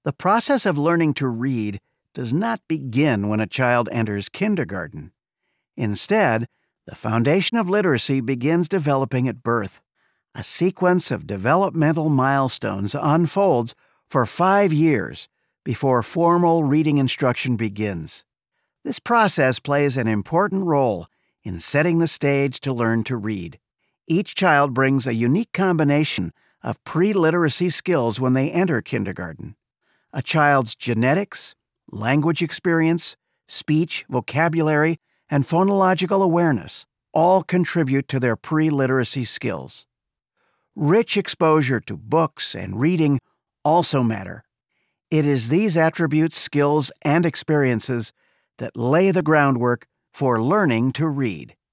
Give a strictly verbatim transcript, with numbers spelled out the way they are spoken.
The process of learning to read does not begin when a child enters kindergarten. Instead, the foundation of literacy begins developing at birth. A sequence of developmental milestones unfolds for five years before formal reading instruction begins. This process plays an important role in setting the stage to learn to read. Each child brings a unique combination of pre-literacy skills when they enter kindergarten. A child's genetics, language experience, speech, vocabulary, and phonological awareness all contribute to their pre-literacy skills. Rich exposure to books and reading also matter. It is these attributes, skills, and experiences that lay the groundwork for learning to read.